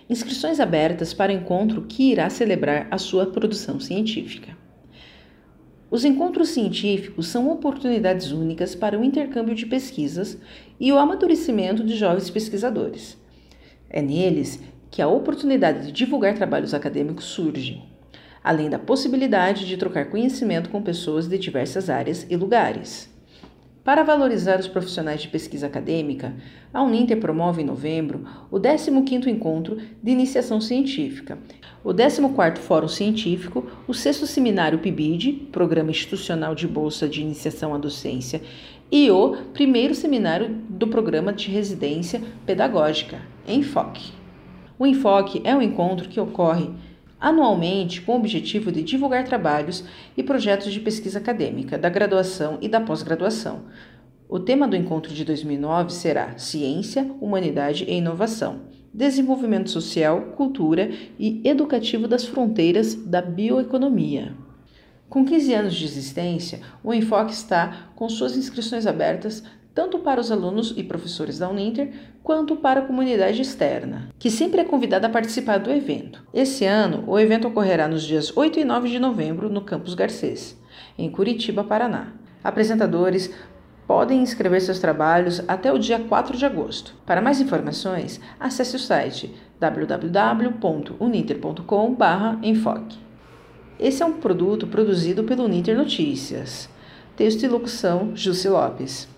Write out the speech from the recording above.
Inscrições abertas para o encontro que irá celebrar a sua produção científica. Os encontros científicos são oportunidades únicas para o intercâmbio de pesquisas e o amadurecimento de jovens pesquisadores. É neles que a oportunidade de divulgar trabalhos acadêmicos surge, além da possibilidade de trocar conhecimento com pessoas de diversas áreas e lugares. Para valorizar os profissionais de pesquisa acadêmica, a Uninter promove em novembro o 15º Encontro de Iniciação Científica, o 14º Fórum Científico, o 6º Seminário PIBID, Programa Institucional de Bolsa de Iniciação à Docência, e o 1º Seminário do Programa de Residência Pedagógica, Enfoque. O Enfoque é um encontro que ocorre anualmente com o objetivo de divulgar trabalhos e projetos de pesquisa acadêmica da graduação e da pós-graduação. O tema do encontro de 2009 será Ciência, Humanidade e Inovação, Desenvolvimento Social, Cultura e Educativo das Fronteiras da Bioeconomia. Com 15 anos de existência, o Enfoque está com suas inscrições abertas tanto para os alunos e professores da Uninter, quanto para a comunidade externa, que sempre é convidada a participar do evento. Esse ano, o evento ocorrerá nos dias 8 e 9 de novembro no Campus Garcês, em Curitiba, Paraná. Apresentadores podem inscrever seus trabalhos até o dia 4 de agosto. Para mais informações, acesse o site www.uninter.com/enfoque. Esse é um produto produzido pelo Uninter Notícias. Texto e locução, Jussi Lopes.